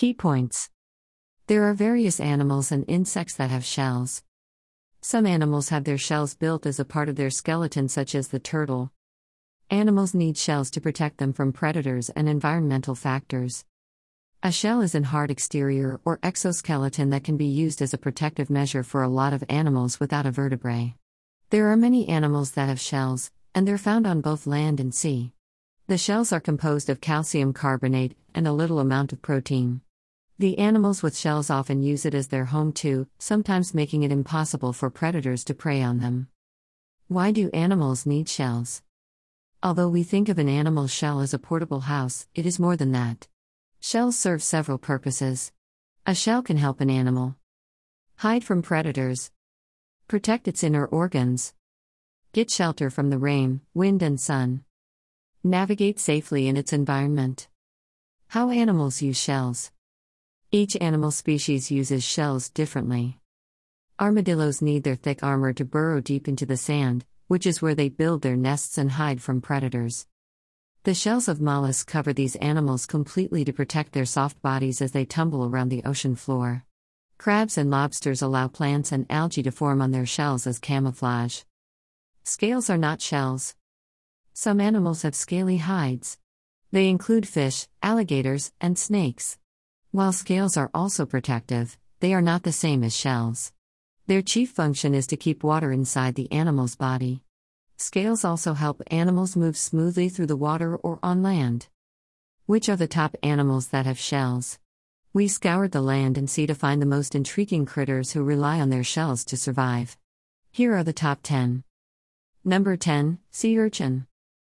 Key points. There are various animals and insects that have shells. Some animals have their shells built as a part of their skeleton, such as the turtle. Animals need shells to protect them from predators and environmental factors. A shell is an hard exterior or exoskeleton that can be used as a protective measure for a lot of animals without a vertebrae. There are many animals that have shells, and they're found on both land and sea. The shells are composed of calcium carbonate and a little amount of protein. The animals with shells often use it as their home too, sometimes making it impossible for predators to prey on them. Why do animals need shells? Although we think of an animal's shell as a portable house, it is more than that. Shells serve several purposes. A shell can help an animal hide from predators, protect its inner organs, get shelter from the rain, wind, and sun, navigate safely in its environment. How animals use shells. Each animal species uses shells differently. Armadillos need their thick armor to burrow deep into the sand, which is where they build their nests and hide from predators. The shells of mollusks cover these animals completely to protect their soft bodies as they tumble around the ocean floor. Crabs and lobsters allow plants and algae to form on their shells as camouflage. Scales are not shells. Some animals have scaly hides. They include fish, alligators, and snakes. While scales are also protective, they are not the same as shells. Their chief function is to keep water inside the animal's body. Scales also help animals move smoothly through the water or on land. Which are the top animals that have shells? We scoured the land and sea to find the most intriguing critters who rely on their shells to survive. Here are the top 10. Number 10, sea urchin.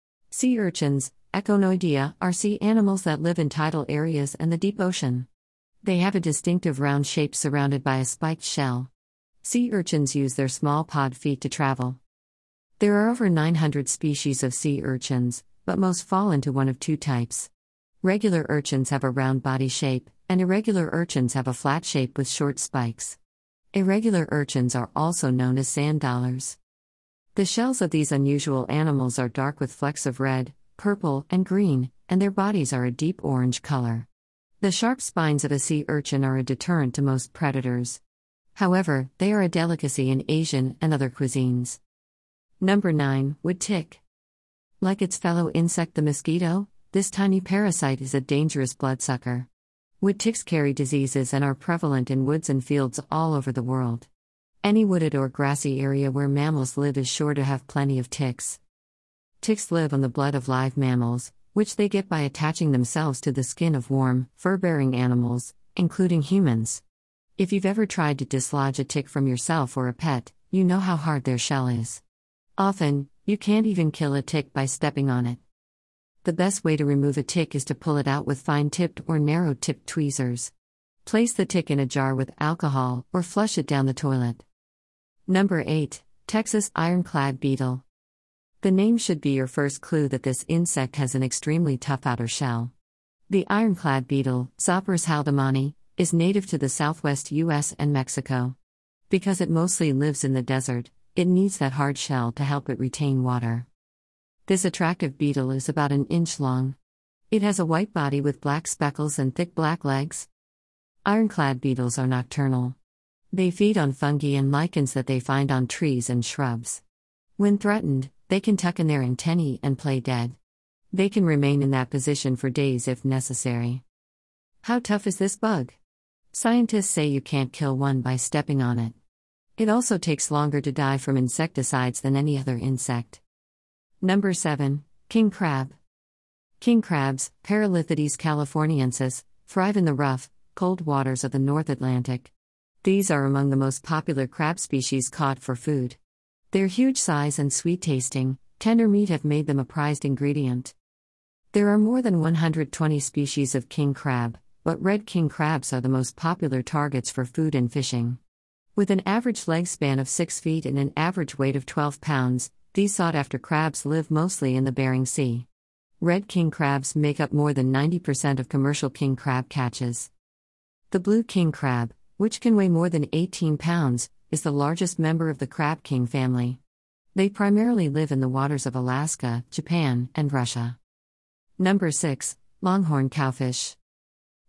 Sea urchins, Echonoidea, are sea animals that live in tidal areas and the deep ocean. They have a distinctive round shape surrounded by a spiked shell. Sea urchins use their small pod feet to travel. There are over 900 species of sea urchins, but most fall into one of two types. Regular urchins have a round body shape, and irregular urchins have a flat shape with short spikes. Irregular urchins are also known as sand dollars. The shells of these unusual animals are dark with flecks of red, purple, and green, and their bodies are a deep orange color. The sharp spines of a sea urchin are a deterrent to most predators. However, they are a delicacy in Asian and other cuisines. Number 9, wood tick. Like its fellow insect the mosquito, this tiny parasite is a dangerous bloodsucker. Wood ticks carry diseases and are prevalent in woods and fields all over the world. Any wooded or grassy area where mammals live is sure to have plenty of ticks. Ticks live on the blood of live mammals, which they get by attaching themselves to the skin of warm, fur-bearing animals, including humans. If you've ever tried to dislodge a tick from yourself or a pet, you know how hard their shell is. Often, you can't even kill a tick by stepping on it. The best way to remove a tick is to pull it out with fine-tipped or narrow-tipped tweezers. Place the tick in a jar with alcohol or flush it down the toilet. Number 8, Texas ironclad beetle. The name should be your first clue that this insect has an extremely tough outer shell. The ironclad beetle, Zopyrus haldemani, is native to the southwest U.S. and Mexico. Because it mostly lives in the desert, it needs that hard shell to help it retain water. This attractive beetle is about an inch long. It has a white body with black speckles and thick black legs. Ironclad beetles are nocturnal. They feed on fungi and lichens that they find on trees and shrubs. When threatened, they can tuck in their antennae and play dead. They can remain in that position for days if necessary. How tough is this bug? Scientists say you can't kill one by stepping on it. It also takes longer to die from insecticides than any other insect. Number 7, king crab. King crabs, Paralithides californiensis, thrive in the rough, cold waters of the North Atlantic. These are among the most popular crab species caught for food. Their huge size and sweet tasting, tender meat have made them a prized ingredient. There are more than 120 species of king crab, but red king crabs are the most popular targets for food and fishing. With an average leg span of 6 feet and an average weight of 12 pounds, these sought-after crabs live mostly in the Bering Sea. Red king crabs make up more than 90% of commercial king crab catches. The blue king crab, which can weigh more than 18 pounds, is the largest member of the crab king family. They primarily live in the waters of Alaska, Japan, and Russia. Number 6, longhorn cowfish.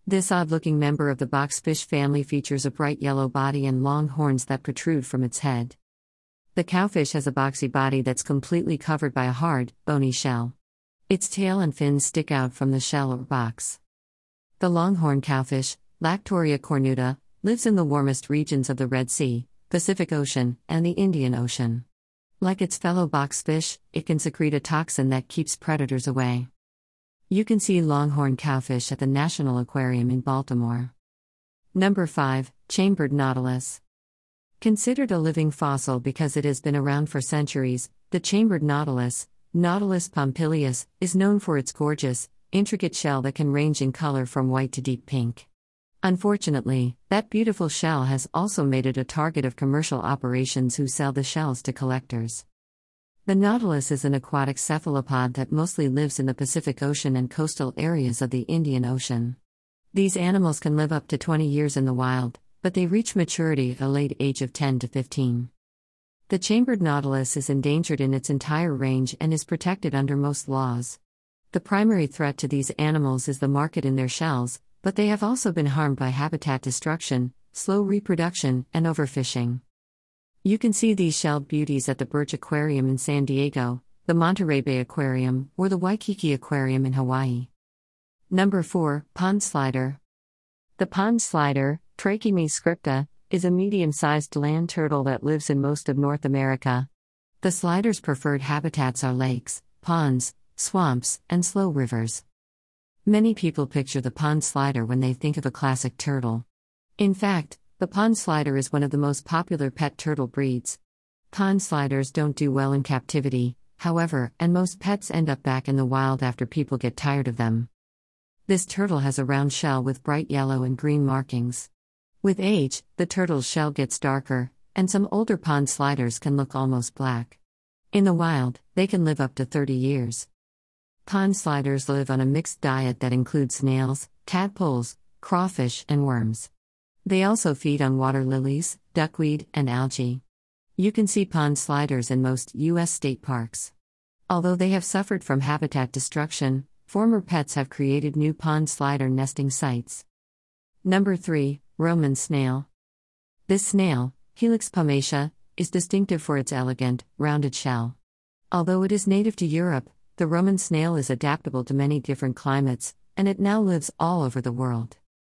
This odd-looking member of the boxfish family features a bright yellow body and long horns that protrude from its head. The cowfish has a boxy body that's completely covered by a hard, bony shell. Its tail and fins stick out from the shell or box. The longhorn cowfish, Lactoria cornuta, lives in the warmest regions of the Red Sea, Pacific Ocean, and the Indian Ocean. Like its fellow boxfish, it can secrete a toxin that keeps predators away. You can see longhorn cowfish at the National Aquarium in Baltimore. Number 5. Chambered nautilus. Considered a living fossil because it has been around for centuries, the chambered nautilus, Nautilus pompilius, is known for its gorgeous, intricate shell that can range in color from white to deep pink. Unfortunately, that beautiful shell has also made it a target of commercial operations who sell the shells to collectors. The nautilus is an aquatic cephalopod that mostly lives in the Pacific Ocean and coastal areas of the Indian Ocean. These animals can live up to 20 years in the wild, but they reach maturity at a late age of 10 to 15. The chambered nautilus is endangered in its entire range and is protected under most laws. The primary threat to these animals is the market in their shells, but they have also been harmed by habitat destruction, slow reproduction, and overfishing. You can see these shelled beauties at the Birch Aquarium in San Diego, the Monterey Bay Aquarium, or the Waikiki Aquarium in Hawaii. Number 4. Pond slider. The pond slider, Trachymys scripta, is a medium-sized land turtle that lives in most of North America. The slider's preferred habitats are lakes, ponds, swamps, and slow rivers. Many people picture the pond slider when they think of a classic turtle. In fact, the pond slider is one of the most popular pet turtle breeds. Pond sliders don't do well in captivity, however, and most pets end up back in the wild after people get tired of them. This turtle has a round shell with bright yellow and green markings. With age, the turtle's shell gets darker, and some older pond sliders can look almost black. In the wild, they can live up to 30 years. Pond sliders live on a mixed diet that includes snails, tadpoles, crawfish, and worms. They also feed on water lilies, duckweed, and algae. You can see pond sliders in most U.S. state parks. Although they have suffered from habitat destruction, former pets have created new pond slider nesting sites. Number 3. Roman snail. This snail, Helix pomatia, is distinctive for its elegant, rounded shell. Although it is native to Europe, the Roman snail is adaptable to many different climates, and it now lives all over the world.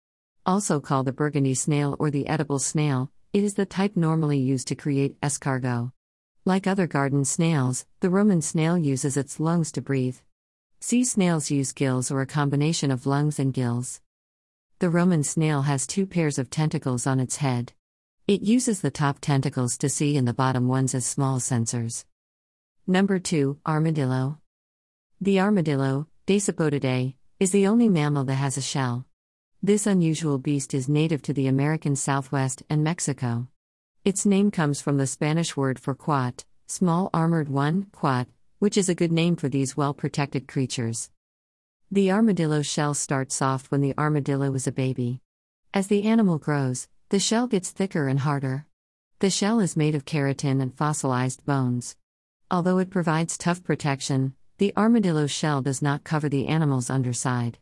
Also called the Burgundy snail or the edible snail, it is the type normally used to create escargot. Like other garden snails, the Roman snail uses its lungs to breathe. Sea snails use gills or a combination of lungs and gills. The Roman snail has 2 pairs of tentacles on its head. It uses the top tentacles to see and the bottom ones as small sensors. Number 2. Armadillo. The armadillo, Dasypotidae, is the only mammal that has a shell. This unusual beast is native to the American Southwest and Mexico. Its name comes from the Spanish word for cuat, small armored one, cuat, which is a good name for these well-protected creatures. The armadillo's shell starts soft when the armadillo is a baby. As the animal grows, the shell gets thicker and harder. The shell is made of keratin and fossilized bones. Although it provides tough protection, the armadillo's shell does not cover the animal's underside.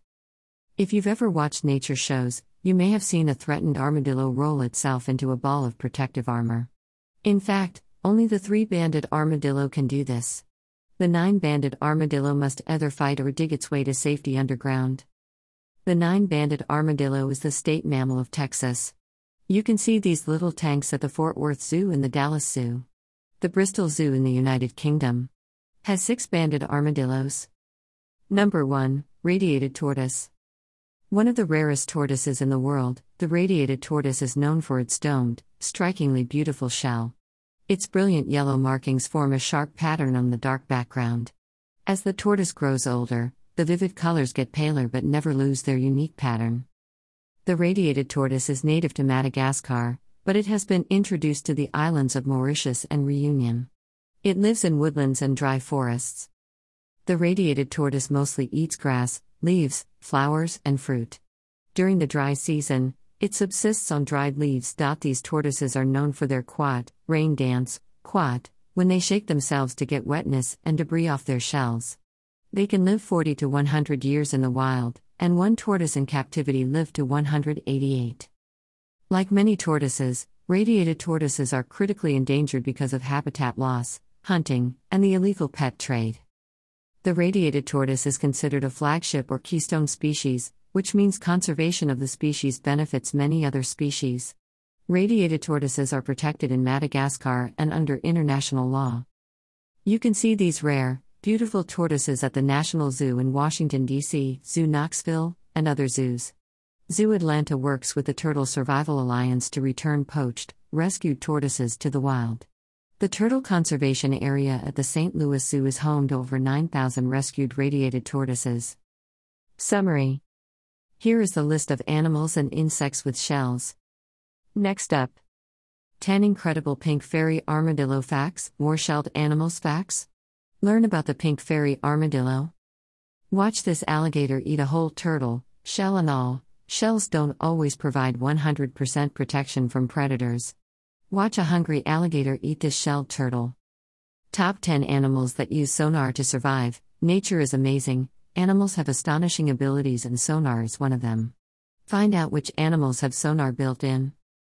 If you've ever watched nature shows, you may have seen a threatened armadillo roll itself into a ball of protective armor. In fact, only the 3-banded armadillo can do this. The 9-banded armadillo must either fight or dig its way to safety underground. The 9-banded armadillo is the state mammal of Texas. You can see these little tanks at the Fort Worth Zoo and the Dallas Zoo. The Bristol Zoo in the United Kingdom has 6-banded armadillos. Number 1. Radiated tortoise. One of the rarest tortoises in the world, the radiated tortoise is known for its domed, strikingly beautiful shell. Its brilliant yellow markings form a sharp pattern on the dark background. As the tortoise grows older, the vivid colors get paler but never lose their unique pattern. The radiated tortoise is native to Madagascar, but it has been introduced to the islands of Mauritius and Reunion. It lives in woodlands and dry forests. The radiated tortoise mostly eats grass, leaves, flowers, and fruit. During the dry season, it subsists on dried leaves. These tortoises are known for their quat, rain dance, quat, when they shake themselves to get wetness and debris off their shells. They can live 40 to 100 years in the wild, and one tortoise in captivity lived to 188. Like many tortoises, radiated tortoises are critically endangered because of habitat loss, hunting, and the illegal pet trade. The radiated tortoise is considered a flagship or keystone species, which means conservation of the species benefits many other species. Radiated tortoises are protected in Madagascar and under international law. You can see these rare, beautiful tortoises at the National Zoo in Washington, D.C., Zoo Knoxville, and other zoos. Zoo Atlanta works with the Turtle Survival Alliance to return poached, rescued tortoises to the wild. The Turtle Conservation Area at the St. Louis Zoo is home to over 9,000 rescued radiated tortoises. Summary. Here is the list of animals and insects with shells. Next up. 10 incredible pink fairy armadillo facts, more shelled animals facts. Learn about the pink fairy armadillo. Watch this alligator eat a whole turtle, shell and all. Shells don't always provide 100% protection from predators. Watch a hungry alligator eat this shelled turtle. Top 10 animals that use sonar to survive. Nature is amazing, animals have astonishing abilities and sonar is one of them. Find out which animals have sonar built in.